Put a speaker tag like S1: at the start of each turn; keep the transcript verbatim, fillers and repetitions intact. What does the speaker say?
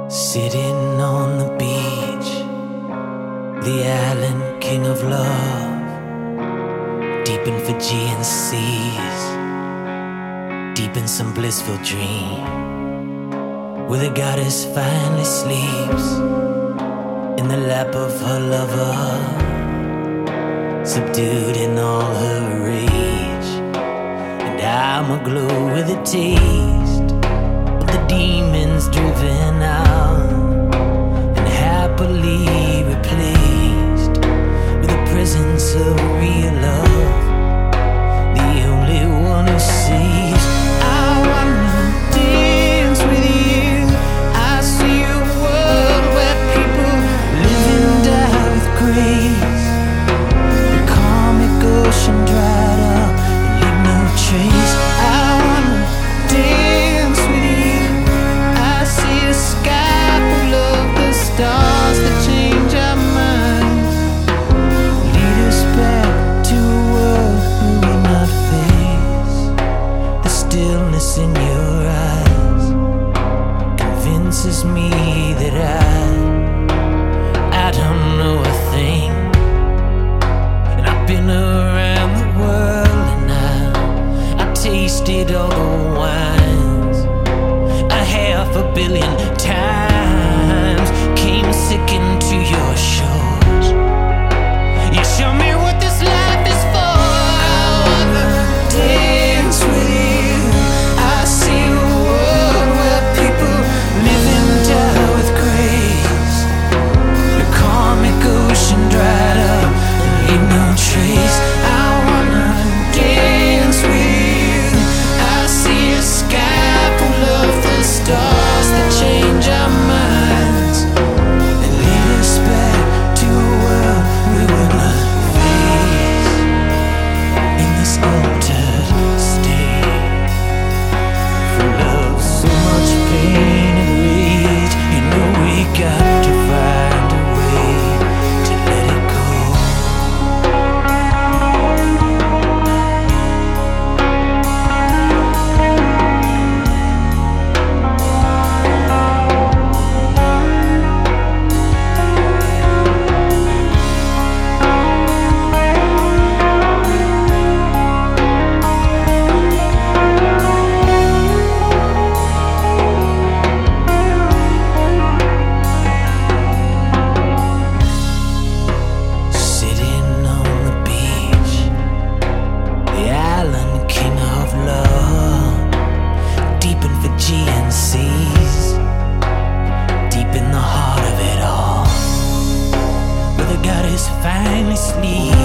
S1: Sitting on the beach, the island king of love, deep in Fijian seas, deep in some blissful dream, where the goddess finally sleeps in the lap of her lover, subdued in all her rage. And I'm aglow with a taste of the demons driven out and happily replaced with the presence of real love, the only one who sees. I wanna dance with you. I see a world where people live and die with grace, the karmic ocean dried up and leave no trace. I wanna dance with you. I see a sky full of the stars that change our minds, lead us back to a world we will not face. The stillness in your eyes convinces me that I, I don't know a thing. And I've been around the world and I, I tasted all the wines a half a billion times, came sick into your shores. You show me what this life is for. I wanna dance with you. I see a world where people live and die with grace, the karmic ocean dried up and leave no trace. I wanna dance with you. I see a sky full of the stars that change our minds and lead us back to a world we will not face in this altered state. For love, so much pain and rage, you know we got to find a way to let it go. Sitting on the beach, the island king of love, deep in Fijian seas, deep in the heart of it all, where the goddess finally sleeps